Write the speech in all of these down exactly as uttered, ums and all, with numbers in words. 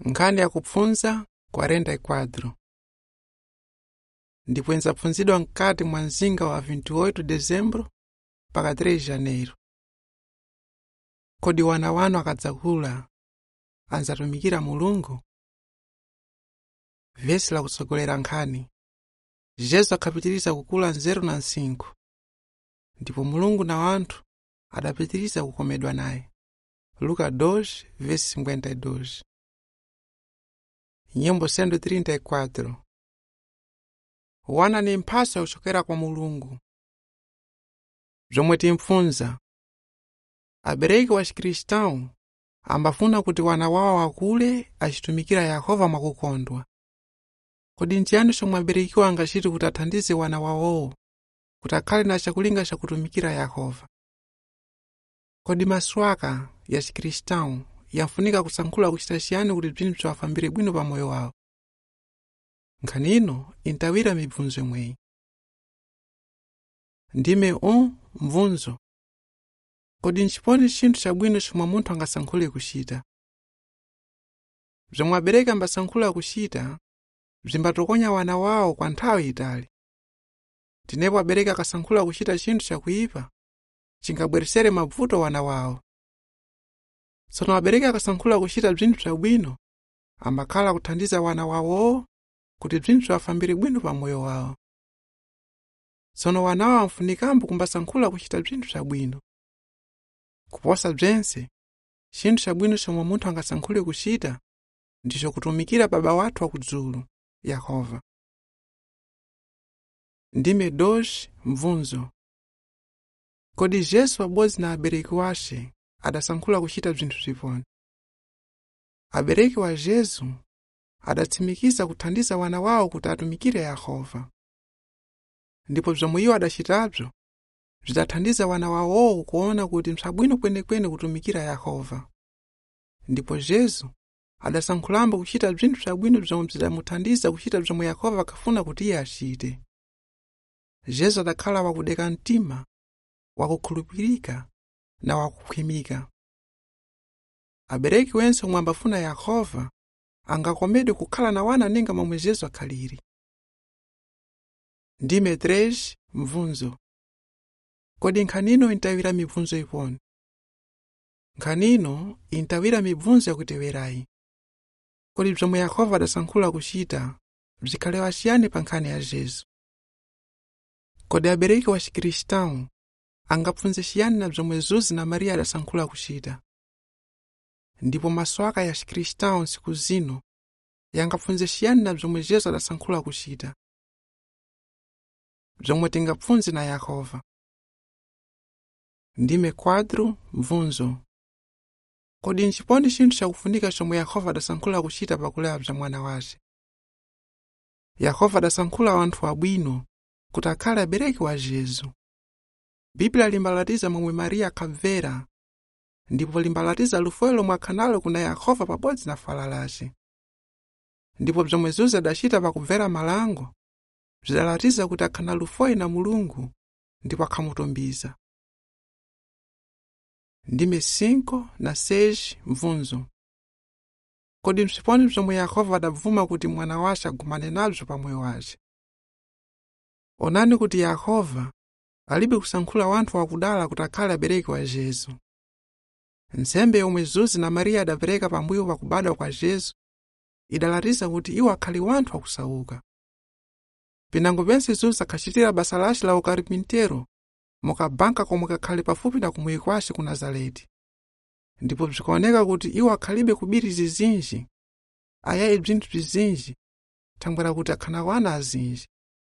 Nkhani ya kupfunza quarenta e quatro. Ndipo enzapfunzidwa mkati mwa mzinga wa vinte e oito de dezembro mpaka três de janeiro. Kodi wana wanu akadzakula anzatumikira Mulungu? Vesi la kutsogolera nkhani. Yesu akapitiriza kukula nzeru na nsinkhu. Ndipo Mulungu na wanthu adapitiriza kukomedwa naye. Luka dois, versi cinquenta e dois. Nyimbo cento e trinta e quatro. Wana ni mphaso yochokera kwa Mulungu. Zomwe timpfunza. Abereki wa chikristão ambafuna kuti wana wawo akule achitumikira Yehova mwakukondwa. Kodi nchiyani chomwe aberekiwo angachite kuti athandize wana wawowo kuti akhale na chakulinga chakutumikira Yehova? Kodi maswaka ya chikristão yafunika kusankhula kuchita chiyani kuti bzinthu bzawafambire bwino pa moyo wawo? Nkhani ino intawira mibvunzo imweyi. Ndime um mvunzo. Kodi nchiponi chinthu chabwino chomwe munthu angasankhule kuchita? Bzomwe abereki ambasankhula kuchita bzimbatokonya wana wawo kwa nthawi itali. Tenepo abereki akasankhula kuchita chinthu chakuyipa chingabweresere mavuto wana wawo. Tsono abereki akasankhula kuchita bzinthu bzabwino ambakhala kuthandiza wana wawo kuti bzinthu bzawafambire bwino pa moyo wawo. Tsono wana wawo amfunikambo kumbasankhula kuchita bzinthu bzabwino. Kuposa bzense, chinthu chabwino chomwe munthu angasankhule kuchita ndicho kutumikira baba wathu wakudzulu, Yehova. Ndime dois mvunzo. Kodi Yesu abodzi na abereki washe adasankhula kuchita bzinthu bziponi? Abereki wa Yesu adatsimikiza kuthandiza wana wawo kuti atumikire Yehova. Ndipo bzomwe iwo adachitabzo bzidathandiza wana wawo kuona kuti msabwino kwenekwene kutumikira Yehova. Ndipo Yesu adasankhulambo kuchita bzinthu bzabwino bzomwe bzidamuthandiza kuchita bzomwe Yehova akafuna kuti iye achite. Yesu adakhala wakudeka mtima, wakukhulupirika na wakukhwimika. Abereki wense omwe ambafuna Yehova angakomedwe kukhala na wana ninga momwe Yesu akhaliri. Ndime três mvunzo. Kodi nkhanino intawira mibvunzo iponi? Nkhanino intawira mibvunzo yakutewerayi. Kodi bzomwe Yehova adasankhula kuchita bzikhalewa chiyani pa nkhani ya Yesu? Kodi abereki wa chikristão angapfunze chiyani na bzomwe Zuzi na Maria adasankhula kuchita? Ndipo maswaka ya chikristão siku zino yangapfunze chiyani na bzomwe Yesu adasankhula kuchita? Bzomwe tingapfunze na Yehova. Ndime quatro mvunzo. Kodi nchiponi chinthu chakufunika chomwe Yehova adasankhula kuchita pakulera bza mwana wace? Yehova adasankhula wanthu abwino kuti akhale abereki wa Yesu. Biblia limbalatiza momwe Maria akabvera, ndipo limbalatiza lufoyo lomwe akhanalo kuna Yehova pabodzi na fala lace. Ndipo bzomwe Zuzi adachita pakubvera malango bzidalatiza kuti akhana lufoyo na Mulungu ndipo akhamutumbiza. Ndime cinco na seis mvunzo. Kodi msiponi bzomwe Yehova adabvuma kuti mwana wace agumane nabzo pa moyo wace? Onani kuti Yehova alibe kusankhula wanthu wakudala kuti akhale abereki wa Yesu. Nsembe yomwe Zuzi na Maria adapereka pambuyo pakubadwa kwa Yesu idalatiza kuti iwo akhali wanthu wakusauka. Pinango pense Zuzi akhachitira basa lace la ukarpintero mukabanka komwe kakhale pafupi na kumwezi kwace ku Nazareti. Ndipo bzikuoneka kuti iwo akhalibe kubiri zizinji, ayayi bzinthu bzizinji, thangwera kuti akhana wana azinji.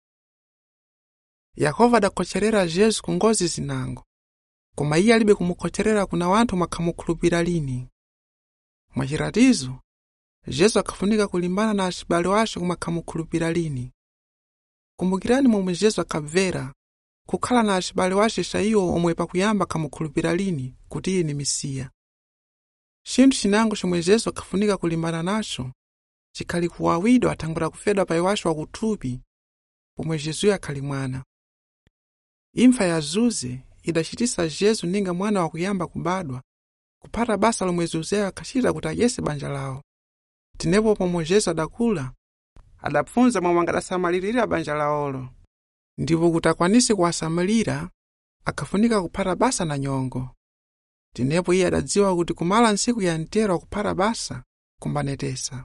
Yehova adakhocherera Yesu ku ngozi zinango, koma iye alibe kumukhocherera kuna wanthu makhamukhulupirira lini. Mwachiratizo, Yesu akhafunika kulimbana na acibale wace koma khamukhulupirira lini. Kumbukirani momwe Yesu akabvera kukhala na acibale wace saiwo omwe pakuyamba khamukhulupirira lini kuti iye ni Mesiya. Chinthu chinango chomwe Yesu akhafunika kulimbana nacho chikhali kuwawidwa athangwera kufedwa pa iwace wakuthupi pomwe Yesuyo akhali mwana. Imfa ya Zuzi idachitisa Yesu ninga mwana wakuyamba kubadwa kuphata basa lomwe Zuziyo akhachita kuti adyese banja lawo. Tenepo pomwe Yesu adakula, adapfunza momwe angadasamalirira banja laolo. Ndipo kuti akwanise kuwasamalira, akafunika kuphata basa na nyongo. Tenepo iye adadziwa kuti kumala ntsiku ya mtero kuphata basa kumbanetesa.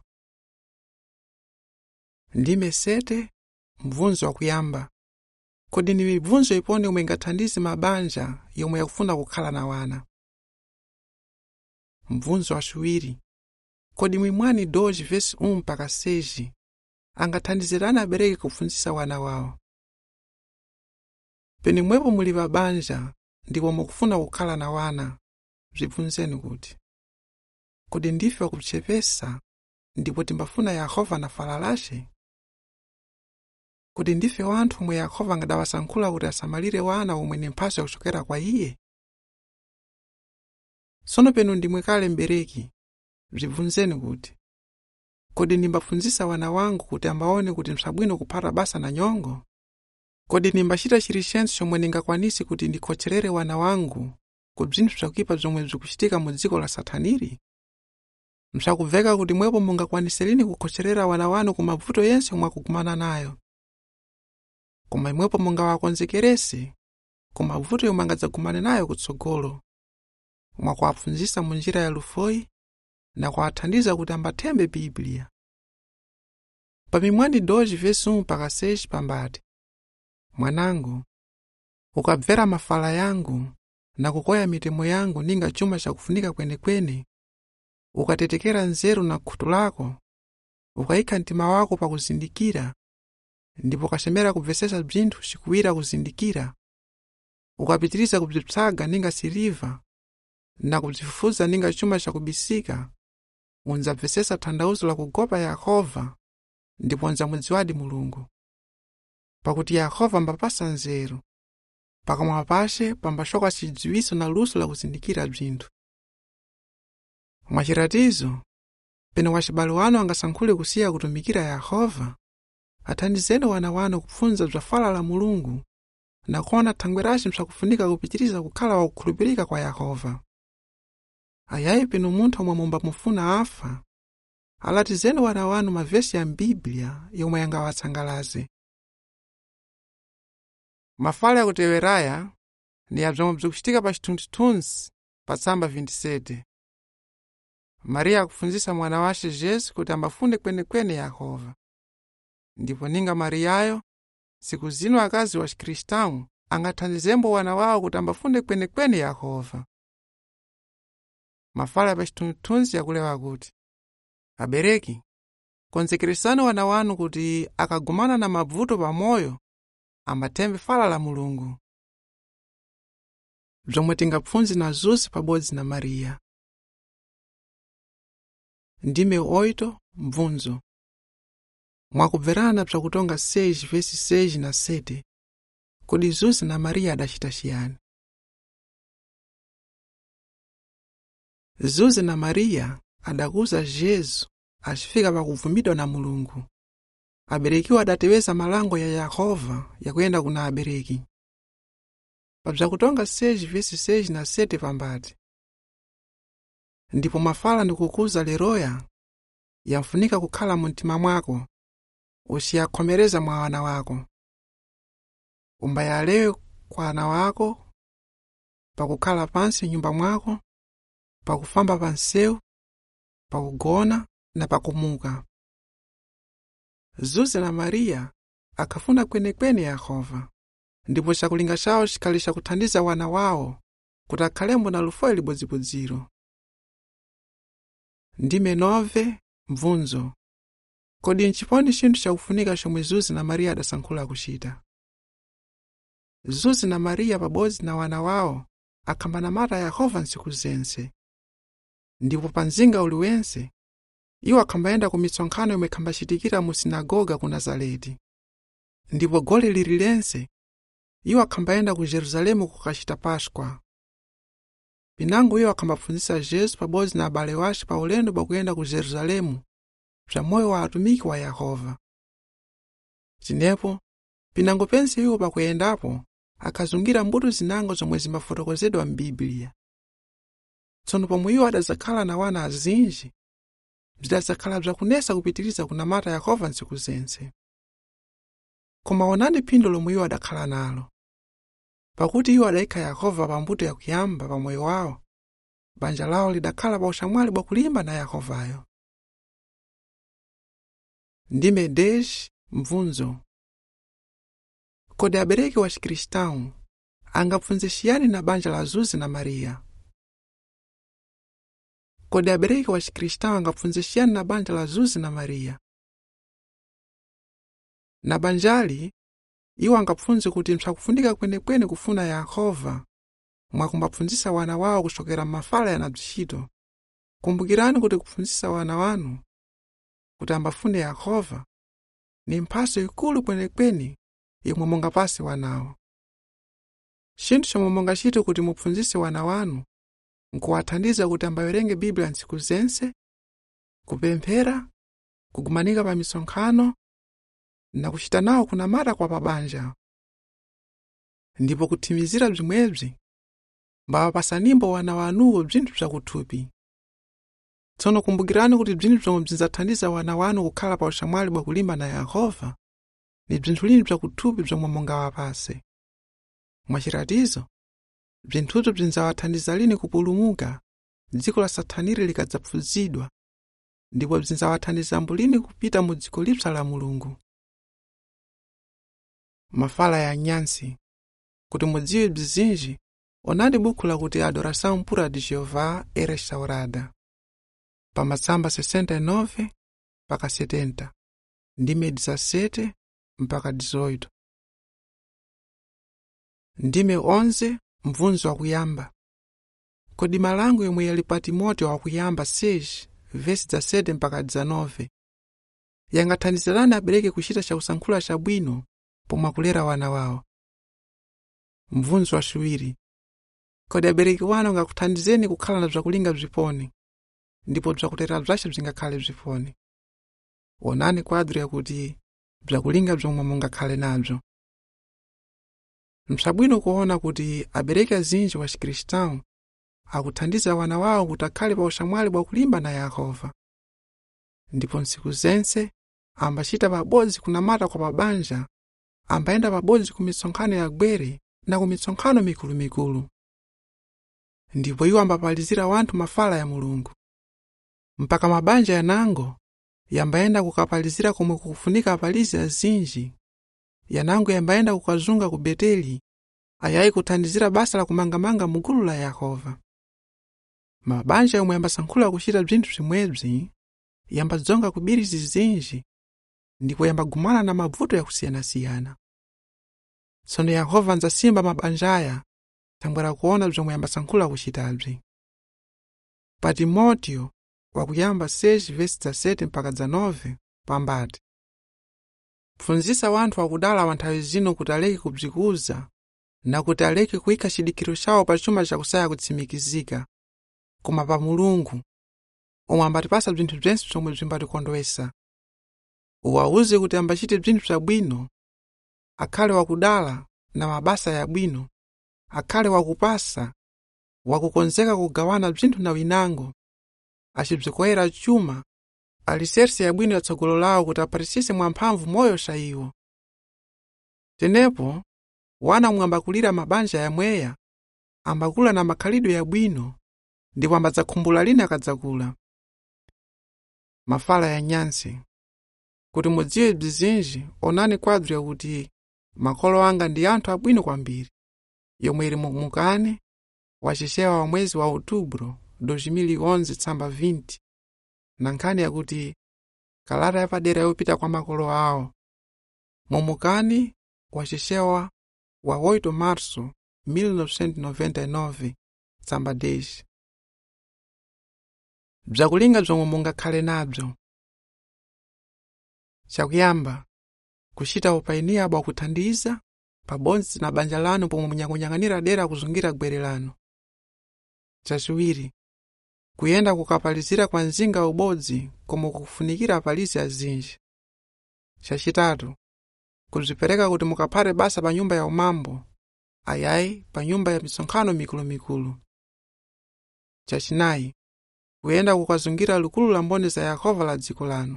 Ndime sete, mvunzo wakuyamba. Kodi ni mibvunzo ipone omwe ingathandize mabanja yomwe yakufuna kukhala na wana. Mvunzo wachiwiri. Kodi mwimwani doji vesi umu mpaka seji angathandizirana abereki kufunzisa wana wawo. Peni mwepo muli babanja ndipo mukufuna kukhala na wana, bzibvunzeni kuti. Kodi ndife wakuchepesa ndipo timbafuna Yehova na falalashe? Kodi ndife wanthu omwe Yehova angadawasankhula kuti asamalire wana omwe ni mphaso yakuchokera kwa iye? Sono penu ndimwe kale mbereki, bzibvunzeni kuti. Kodi nimbafunzisa wana wangu kuti ambaone kuti msabwino kuphata basa na nyongo? Kodi nimbachita chilichonse chomwe ningakwanisi kuti ndikhocherere wana wangu ku bzinthu bzakuyipa zomwe zikuchitika mu dziko la Sataniri? Msakuveka kuti mwepo mungakwanise lini kukhocherera wana wanu ku mavuto yense omwe akukumana nayo. Koma imwepo mungawakonzekerese ku mavuto yomwe angadzakumane nayo kutsogolo, mwa kuwafunzisa mu njira ya lufoyi na kuwathandiza kuti ambathembe Biblia. Pamimwani doji vesi umu mpaka seji pambati. Mwanangu, ukabvera mafala yangu na kukoya mitemo yangu ninga chuma chakufunika kwenekwene, ukatetekera nzeru na khutu lako, ukayika mtima wako pa kuzindikira, ndipo ukachemera kubvesesa bzinthu chikuwira kuzindikira, ukapitiriza kubzipsaga ninga siliva na kubzifufuza ninga chuma chakubisika, unzabvesesa thandauzo la kugopa Yehova ndipo nzamudziwadi Mulungu. Pakuti Yehova mbapasa nzeru, pakamwa pashe pambashoka chidziwiso na luso la kuzindikira bzinthu. Mwachiratizo, peno wachibale wanu angasankhule kusiya kutumikira Yehova, athandizeni wana wanu kufunza bzafala la Mulungu na kuona thangwerashi msakufunika kupitiriza kukhala wakukhulupirika kwa Yehova. Ayayi peno munthu omwe mumba mufuna afa, alatizeni wana wanu mavesi ya Biblia yomwe yangawatsangalaze. Mafala ya kuteweraya ni abzomwe bzikuchitika pa chithunzithunzi pa tsamba vintisete. Maria akufunzisa mwana washe Yesu kuti ambafunde kwenekwene Yehova. Ndipo ninga Mariayo, siku zino akazi wa Chikristamu angathandizembo wana wawo kuti ambafunde kwenekwene Yehova. Mafala pa chithunzithunzi yakulewa kuti. Abereki, konzekeresani wana wanu kuti akagumana na mavuto pamoyo, ambathembe fala la Mulungu. Bzomwe tingapfunzi na Zusi pabodzi na Maria. Ndime oito, mvunzo. Mwakubverana bzakutonga seji vesi seji na sete. Kodi Zusi na Maria adachita chiyani? Zusi na Maria adakuza Yesu achifika pakuvumidwa na Mulungu. Aberekiwa adateweza malango ya Yehova yakuyenda kuna abereki. Pabzakutonga seji vesi seji na sete pambati. Ndipo mafala ndikukuza leroya yamfunika kukhala mu mtima mwako, usiyakhomereza mwa wana wako. Umbayalewe kwa wana wako, pakukhala pansi nyumba mwako, pakufamba pansewu, pakugona na pakumuka. Zusi na Maria akafuna kwenekwene Yehova, ndipo chakulinga chawo chikalisha kuthandiza wana wawo kuti akhalembo na lufoyi libodzibodziro. Ndime nove, mvunzo. Kodi nchipondi chinthu chakufunika chomwe Zusi na Maria adasankhula kuchita? Zusi na Maria pabodzi na wana wawo akhambana mata Yehova ntsiku zense. Ndipo panzinga uliwense, iwo akhambayenda ku misonkhano yomwe ikhambachitikira mu sinagoga ku Nazareti. Ndipo gole lililense, iwo akhambayenda ku Yerusalemu kukachita Paskwa. Pinango iwo akhambapfunzisa Yesu pabodzi na abale washe pa ulendo bakuyenda ku Yerusalemu bza moyo wa atumiki wa Yehova. Chinepo, pinango pense iwo bakuyendapo akazungira mbuto zinango zomwe zimbafotokozedwa m'Biblia. Tsono pomwe iwo adazakhala na wana azinji, bzidzakhala bzakunesa kupitiriza kunamata Yehova ntsiku zense. Koma onani phindu lomwe iwo adakhala nalo. Pakuti iwo adayikha Yehova pambuto yakuyamba pa moyo wawo, banja lawo lidakhala pa ushamwali bwa kulimba na Yehovayo. Ndime dez mvunzo. Kodi abereki wa Chikristau angapfunze chiyani na banja la Zuzi na Maria? Kodi abereki wa Chikristau angapfunze chiyani na banja la Zuzi na Maria? Na banjali, iwo angapfunze kuti msakufunika kwenekwene kufuna Yehova mwakumbapfunzisa wana wawo kuchokera mafala ya nabzishito. Kumbukirani kuti kupfunzisa wana wanu kuti ambafune Yehova ni mphaso ikulu kwenekwene yomwe mungapase wanawo. Chinthu chomwe mungachite kuti mupfunzise wana wanu nkuwathandiza kuti ambawerenge Biblia ntsiku zense, kupemphera, kugumanika pa misonkhano, na kuchita nawo kunamata kwa pabanja. Ndipo kuthimizira bzimwebzi, mbawapasa nimbo wana wanuwo bzinthu bzakuthupi. Tsono kumbukirani kuti bzinthu bzomwe bzidzathandiza wana wanu kukhala pa ushamwali bwa kulimba na Yehova ni bzinthu lini bzakuthupi bzomwe mungawapase. Mwachiratizo, bzinthuzo bzindzawathandiza lini kupulumuka dziko la Sataniri likadzapfuzidwa, ndipo bzindzawathandiza mbulini kupita mu dziko lipsa la Mulungu. Mafala ya nyansi. Kuti mudziwe bzizinji, onani buku la kuti Adoração Pura de Jeová é restaurada. Pa Matsamba sessenta e nove mpaka setenta, ndime dezessete mpaka dezoito. Ndime onze mvunzo wa kuyamba. Kodi malango yomwe yali pa Timoteo wa kuyamba seis vesi dezessete mpaka dezenove yangathandizirani abereke kuchita cha usankhula chabwino pomwe kulera wana wawo. Mvunzo wa chiwiri. Kodi abereki wanu angakuthandizeni kukhala na bzakulinga bziponi, ndipo bzakutera bzace bzingakhale bziponi. Onani kwadro yakuti bzakulinga bzomwe mungakhale nabzo. Msabwino kuona kuti abereki azinji wa Chikristau akuthandiza wana wawo kuti akhale pa ushamwali bwa kulimba na Yehova. Ndipo ntsiku zense ambachita pabodzi kunamata kwa pabanja, ambayenda pabodzi ku misonkhano ya gwere na ku misonkhano mikulu-mikulu. Ndipo iwo ambapalizira wanthu mafala ya Mulungu. Mpaka mabanja yanango yambayenda kukapalizira komwe kukufunika apalizi azinji. Yanango yambayenda kukazunga ku Beteli, ayayi kuthandizira basa la kumangamanga mugulu la Yehova. Mabanja yomwe yambasankhula kuchita bzinthu bzimwebzi yambadzonga kubiri zizinji, ndipo yambagumana na mavuto ya kusiyana-siyana. Tsono Yehova nzasimba mabanjaya tambwera kuona bzomwe yambasankhula kuchitabzi. Pa Timoteo wakuyamba seis vesi dezessete mpaka dezenove pambati. Pfunzisa wanthu wakudala wa nthawi zino kuti aleke kubzikuza na kuti aleke kuyika chidikiro chawo pa chuma chakusaya kutsimikizika, koma pa Mulungu omwe ambatipasa bzinthu bzense bzomwe bzimbatikondwesa. Uwawuze kuti ambachite bzinthu bzabwino, akhale wakudala na mabasa ya bwino, akhale wakupasa, wakukonzeka kugawana bzinthu na winango, achibzikoyera chuma, aliserse ya bwino ya tsogolo lawo kuti apatisise mwamphamvu moyo sha iwo. Tenepo, wana mwambakulira mabanja ya mweya, ambakula na makhalidwe ya bwino, ndipo ambadzakhumbula lini akadzakula. Mafala ya nyansi. Kuti mudziwe bzizinji, onani kwadro yakuti makolo anga ndi anthu abwino kwambiri, yomwe ili mukani wachichewa wa mwezi wa Outubro dois mil e onze tsamba vinte, na nkhani yakuti kalata yapadera yopita kwa makolo awo. Mumukani wachichewa wa oito março mil novecentos e noventa e nove tsamba dez. Bzakulinga bzomwe mungakhale nabzo. Chakuyamba, kuchita upainia bwa kuthandiza pabodzi na banja lanu pomwe munyakunyang'anira dera kuzungira gwere lanu. Chachiwiri, kuyenda kukapalizira kwa nzinga ubodzi komwe kufunikira apalizi azinji. Chachitatu, kuzipereka kuti mukaphate basa pa nyumba ya umambo, ayayi pa nyumba ya misonkhano mikulu-mikulu. Chachinayi, kuyenda kukazungira likulu la mboni za Yehova la dziko lanu.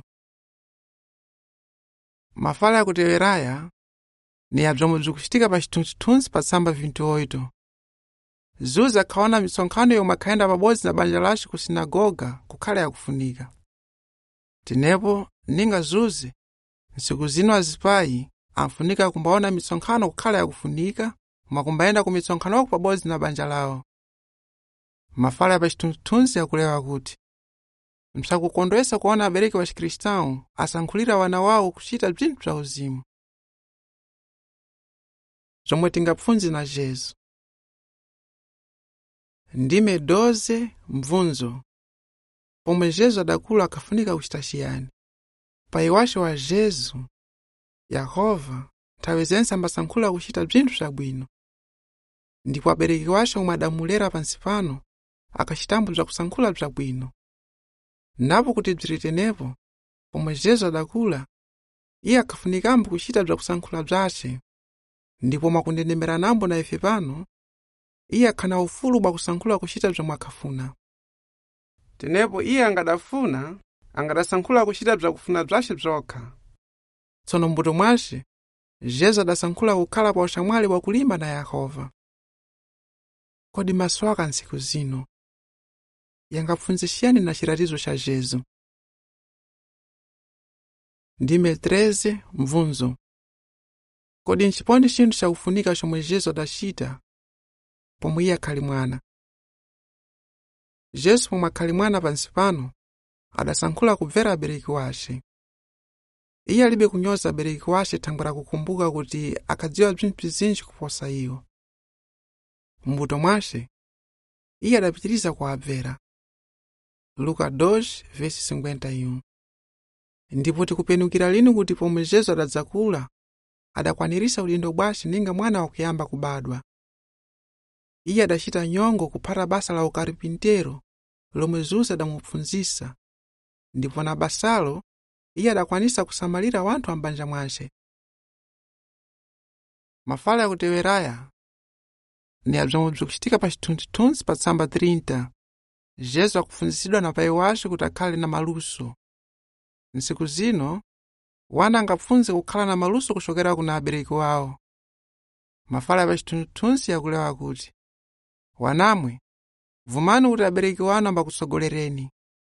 Mafala yakuteweraya ni abzomwe bzikuchitika pa chithunzithunzi pa tsamba vinte e oito. Zuza akhaona misonkhano yomwe akhayenda pabodzi na banja lace ku sinagoga kukhala yakufunika. Tenepo ninga Zuze ntsiku zino azipayi amfunika kumbaona misonkhano kukhala yakufunika koma kumbayenda ku misonkhano pabodzi na banja lawo. Mafala ya pa chithunzithunzi yakulewa kuti msakukondwesa kuona abereki wa Chikristau asankhulira wana wawo kuchita bzinthu bza uzimu. Zomwe tingapfunzi na Jesu. Ndime doze mvunzo. Pomwe Jesu adakula akafunika kuchita chiyani. Pa iwashe wa Jesu, Yehova nthawi ambasankhula kuchita bzinthu bzabwino. Ndipo abereki washe omwe adamulera pansi pano akachitambo bza kusankhula bzabwino. Napo kuti bziritenepo, pomwe Jesu adakula, iye akafunikambo kuchita bza kusankhula bzace. Ndipo makundendemera nambo na ife pano, iye akhana ufulu bwa kusankhula kuchita bzomwe akhafuna. Tenepo iye angadafuna, angadasankhula kuchita bza kufuna bzace bzokha. Tsono mbuto mwace, Jesu adasankhula kukhala pa ushamwali bwa kulimba na Yehova. Kodi maso aka ntsiku zino yangapfunzishiyani na chiratizo cha Jesu. Ndime treze mvunzo. Kodi nchipondi chinthu chakufunika chomwe Jesu adachita pomwe iye akhali mwana. Jesu pomwe akhali mwana pansi pano adasankhula kubvera abereki wace. Iye alibe kunyoza abereki wace thangwera kukumbuka kuti akadziwa bzinthu bzinji kuposa iwo. Mbuto mwace iye adapitiriza kuabvera. Luka dois versi cinquenta e um. Ndipo tikupenukira lini kuti pomwe Jesu adadzakula adakwanirisa udindo bwace ninga mwana wakuyamba kubadwa. Iye adachita nyongo kuphata basa la ukaripintero lomwe Zuze adamupfunzisa. Ndipo na basalo iye adakwanisa kusamalira wanthu ambanja mwace. Mafala yakuteweraya ni abzomwe bzikuchitika pa chithunzithunzi pa tsamba trinta. Jesu akufunzisidwa na pai wace kuti akhale na maluso. Ntsiku zino wana angapfunze kukhala na maluso kuchokera kuna abereki wawo. Mafala ya pa chithunzithunzi yakulewa kuti wanamwe vumani kuti abereki wanu ambakusogolereni.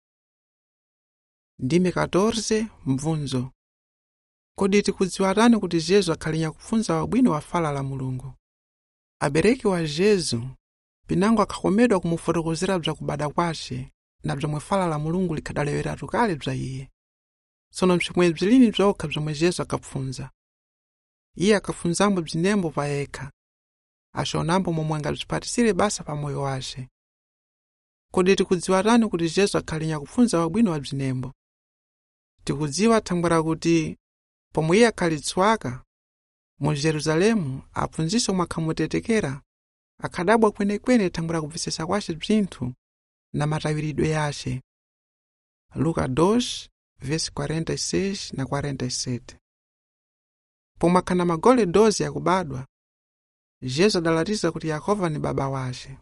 Ndime katorze mvunzo. Kodi tikudziwa tani kuti Jesu akhalinya kupfunza wabwino wa fala la Mulungu. Abereki wa Jesu pinango akhakomedwa kumufotokozera bza kubada kwace na bzomwe fala la Mulungu likhadalewera tukale bza iye. Tsono mchimwe bzilini bzokha bzomwe Jesu akapfunza. Iye akafunzambo bzinembo pa yekha. Ashonambo momwe angabzipatisire basa pa moyo wace. Kodi tikudziwa tani kuti Jesu akhalinya kupfunza wabwino wa bzinembo. Tikudziwa thangwera kuti pomwe iye akhalitswaka mu Jerusalemu apfunzise omwe akhamutetekera akhadabwa kwenekwene thangwera kubvisisa kwace bzinthu na matawiridwe yace. Luka dois versi quarenta e seis na quarenta e sete. Pomwe akhana magole doze yakubadwa, Jesu adalatiza kuti Yehova ni baba wace.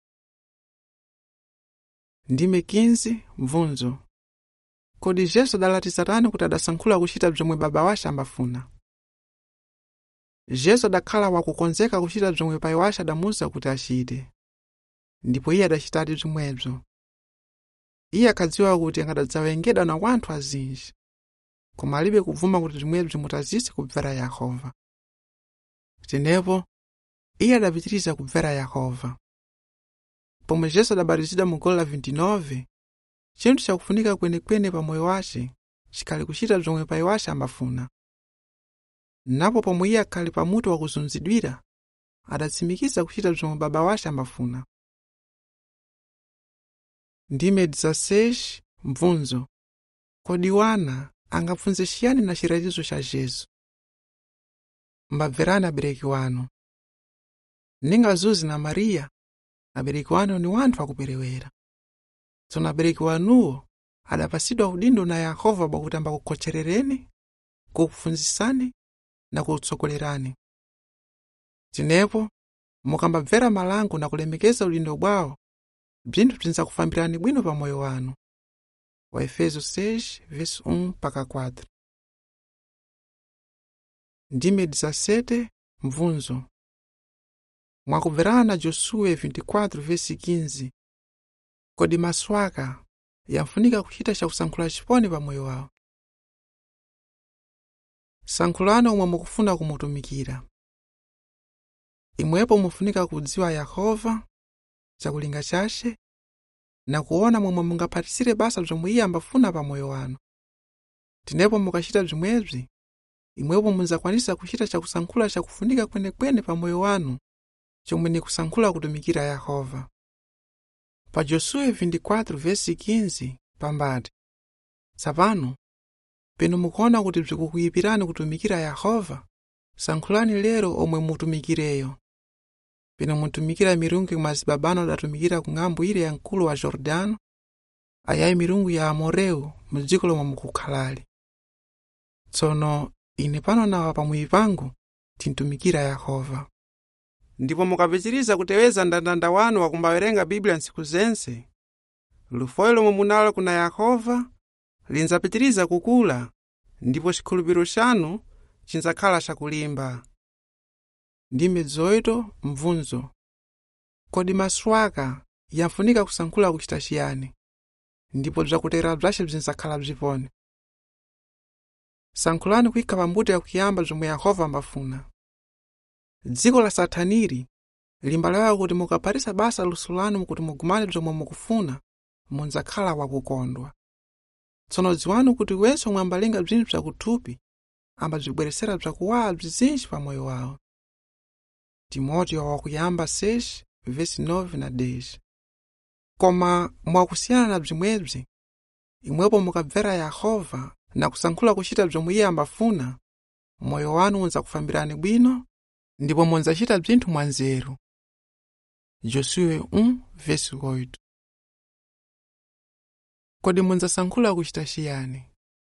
Ndime quinze mvunzo. Kodi Jesu adalatiza tani kuti adasankhula kuchita bzomwe baba wace ambafuna. Jesu adakhala wakukonzeka kuchita bzomwe pai wace adamuza kuti achite. Ndipo iye adachitadi bzomwebzo. Iye akadziwa kuti angadadzawengedwa na wanthu azinji, koma alibe kuvuma kuti bzomwebzo mutazise kubvera Yehova. Tenepo iye adapitiriza kubvera Yehova. Pomwe Jesu adabatizidwa mu golo la vinte e nove, chinthu chakufunika kwenekwene pa moyo wace chikali kuchita bzomwe pai wace ambafuna. Napo pomwe iye akhali pamutu wakuzunzidwira adatsimikiza kuchita bzomwe baba wace ambafuna. Ndime dezesseis mvunzo. Kodi wana angapfunze chiyani na chiratizo cha Jesu. Mbabverani abereki wanu. Ninga Zuze na Maria abereki wanu ni wanthu akuperewera. Tsono abereki wanuwo adapasidwa udindo na Yehova bwakuti ambakukhocherereni, kukufunzisani na kutsogolerani. Tenepo mukambabvera malango na kulemekeza udindo bwawo, bzinthu bzinzakufambirani bwino pa moyo wanu. Wa Efeso seis, verso um mpaka quatro. Ndime dezessete, mvunzo. Mwakubverana Josué vinte e quatro, verso quinze. Kodi maswaka yanfunika kuchita chakusankhula chiponi pa moyo wawo. Sankhulani omwe mukufuna kumutumikira. Imwepo mufunika kudziwa Yehova, chakulinga chace, na kuona momwe mungaphatisire basa bzomwe iye ambafuna pa moyo wanu. Tinepo mukachita bzimwebzi, imwepo munzakwanisa kuchita chakusankhula chakufunika kwenekwene pa moyo wanu, chomwe ni kusankhula kutumikira Yehova. Pa Josué vinte e quatro, verso quinze, pambati. Tsapano, peno mukuona kuti bzikukuyipirani kutumikira Yehova, sankhulani lero omwe mutumikireyo. Peno mutumikira mirungu kumazibabano adatumikira kung'ambo ile ya mkulu wa Jordano, ayayi mirungu ya Amoreu mdziko lomwe mukukhalali. Tsono ine pano nawa pamwiyi pangu tintumikira Yehova. Ndipo mukapitiriza kuteweza ndandanda wanu wakumbawerenga Biblia ntsiku zense, lufoyo lomwe munalo kuna Yehova linzapitiriza kukula, ndipo chikhulupiriro chanu chinzakhala chakulimba. Ndime zoito, mvunzo. Kodi maswaka yanfunika kusankhula kuchita chiyani, ndipo bzakutera bzace bzinzakhala bziponi. Sankhulani kuyika pambuto yakuyamba bzomwe Yehova ambafuna. Dziko la Sataniri limbalawa kuti mukaphatisa basa luso lanu kuti mugumane bzomwe mukufuna, munzakhala wakukondwa. Tsono dziwani kuti wenso mwambalinga bzinthu bzakuthupi ambazibweresera bzakuwala bzizinji pa moyo wawo. Timoteo wakuyamba seis, verso nove na dez. Koma mwakusiyana na bzimwebzi, imwepo mukabvera Yehova na kusankhula kuchita bzomwe iye ambafuna, moyo wanu unzakufambirani bwino, ndipo munzachita bzinthu mwanzeru. Josué um, verso oito. Kodi munzasankhula kuchita chiyani?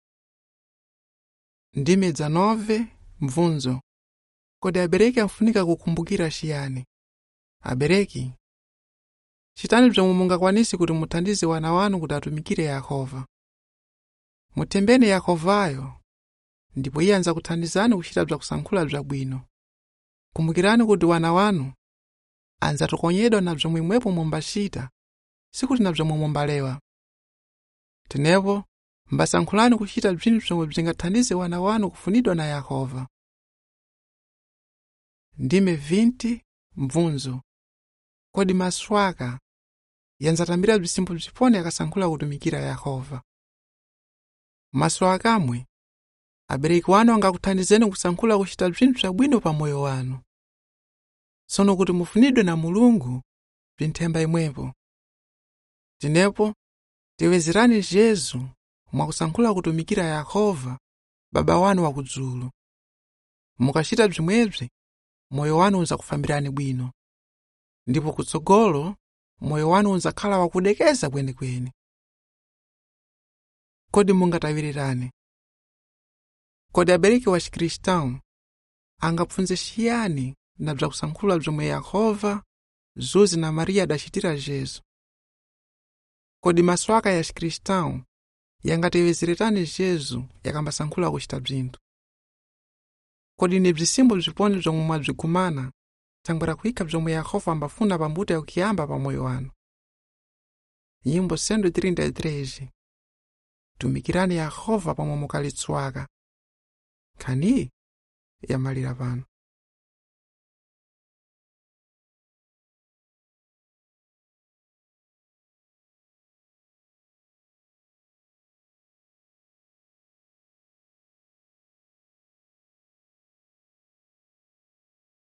Ndime dezanove, mvunzo. Kodi abereki amfunika kukumbukira chiyani? Abereki, chitani bzomwe mungakwanisi kuti muthandize wana wanu kuti atumikire Yehova. Mutembeni Yehovayo, ndipo iye anzakuthandizani kuchita bzakusankhula bzabwino. Kumbukirani kuti wana wanu anzatokonyedwa na bzomwe imwepo mumbachita, sikuti na bzomwe mumbalewa. Tenepo mbasankhulani kuchita bzinthu bzomwe bzingathandize wana wanu kufunidwa na Yehova. Ndime vinte, mvunzo. Kodi maswaka yanzatambira bzisimbo bziponi akasankhula kutumikira Yehova. Maswaka amwe abereki wanu angakuthandizeni kusankhula kuchita bzinthu bzabwino pa moyo wanu. Tsono kuti mufunidwe na Mulungu bzinthemba imwepo. Tinepo tewezerani Jesu mwakusankhula kutumikira Yehova, baba wanu wakudzulu. Mukachita bzimwebzi, moyo wanu unzakufambirani bwino, ndipo kutsogolo moyo wanu unzakhala wakudekeza kwenikweni. Kodi mungatawirirani? Kodi abereki wa Chikristau angapfunze chiyani na bzakusankhula bzomwe Yehova, Zuzi na Maria adachitira Jesu? Kodi maswaka ya Chikristau yangatewezeretani Jesu yakambasankhula kuchita bzinthu? Kodi ni bzisimbo bziponi bzomwe mwabzigumana tangwera kuyika bzomwe Yehova ambafuna pambuto yakuyamba pa moyo wanu? Nyimbo cento e trinta e três. Tumikirani Yehova pomwe mukalitswaka. Khani yamalira pano.